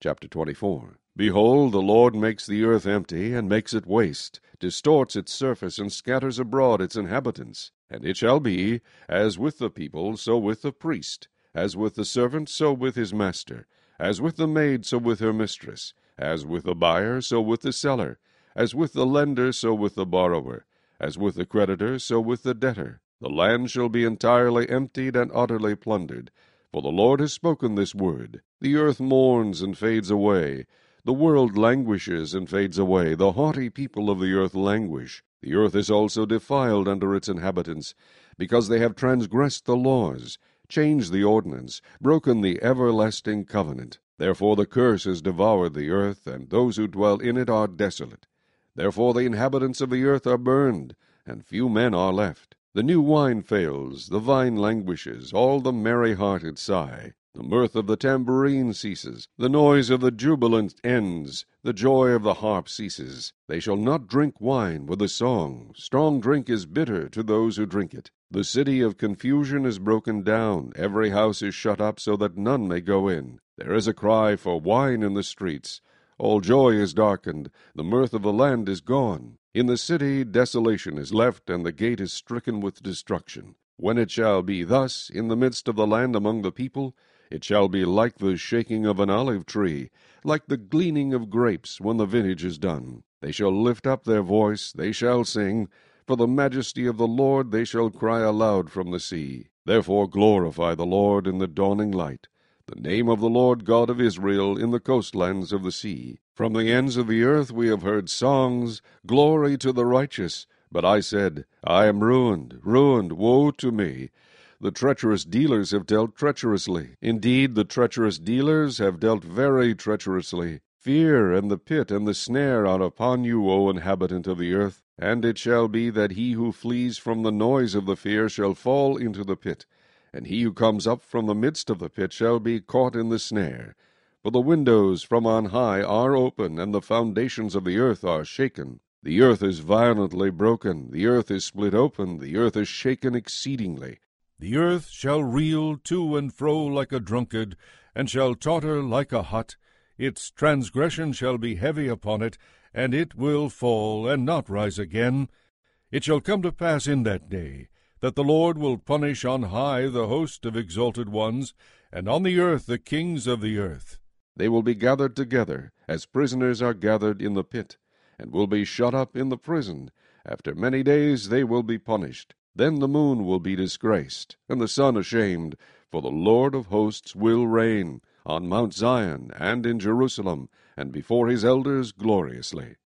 Chapter 24. Behold, the Lord makes the earth empty, and makes it waste, distorts its surface, and scatters abroad its inhabitants. And it shall be, as with the people, so with the priest, as with the servant, so with his master, as with the maid, so with her mistress, as with the buyer, so with the seller, as with the lender, so with the borrower, as with the creditor, so with the debtor. The land shall be entirely emptied and utterly plundered. For the Lord has spoken this word. The earth mourns and fades away. The world languishes and fades away. The haughty people of the earth languish. The earth is also defiled under its inhabitants, because they have transgressed the laws, changed the ordinance, broken the everlasting covenant. Therefore the curse has devoured the earth, and those who dwell in it are desolate. Therefore the inhabitants of the earth are burned, and few men are left. The new wine fails, the vine languishes, all the merry-hearted sigh. The mirth of the tambourine ceases, the noise of the jubilant ends, the joy of the harp ceases. They shall not drink wine with a song. Strong drink is bitter to those who drink it. The city of confusion is broken down. Every house is shut up so that none may go in. There is a cry for wine in the streets. All joy is darkened. The mirth of the land is gone. In the city desolation is left, and the gate is stricken with destruction. When it shall be thus in the midst of the land among the people, it shall be like the shaking of an olive tree, like the gleaning of grapes when the vintage is done. They shall lift up their voice, they shall sing. For the majesty of the Lord they shall cry aloud from the sea. Therefore glorify the Lord in the dawning light, the name of the Lord God of Israel in the coastlands of the sea. From the ends of the earth we have heard songs, glory to the righteous. But I said, I am ruined, ruined, woe to me. The treacherous dealers have dealt treacherously. Indeed, the treacherous dealers have dealt very treacherously. Fear and the pit and the snare are upon you, O inhabitant of the earth. And it shall be that he who flees from the noise of the fear shall fall into the pit, and he who comes up from the midst of the pit shall be caught in the snare. For the windows from on high are open, and the foundations of the earth are shaken. The earth is violently broken, the earth is split open, the earth is shaken exceedingly. The earth shall reel to and fro like a drunkard, and shall totter like a hut. Its transgression shall be heavy upon it, and it will fall, and not rise again. It shall come to pass in that day, that the Lord will punish on high the host of exalted ones, and on the earth the kings of the earth. They will be gathered together, as prisoners are gathered in the pit, and will be shut up in the prison. After many days they will be punished. Then the moon will be disgraced, and the sun ashamed, for the Lord of hosts will reign on Mount Zion and in Jerusalem, and before his elders gloriously.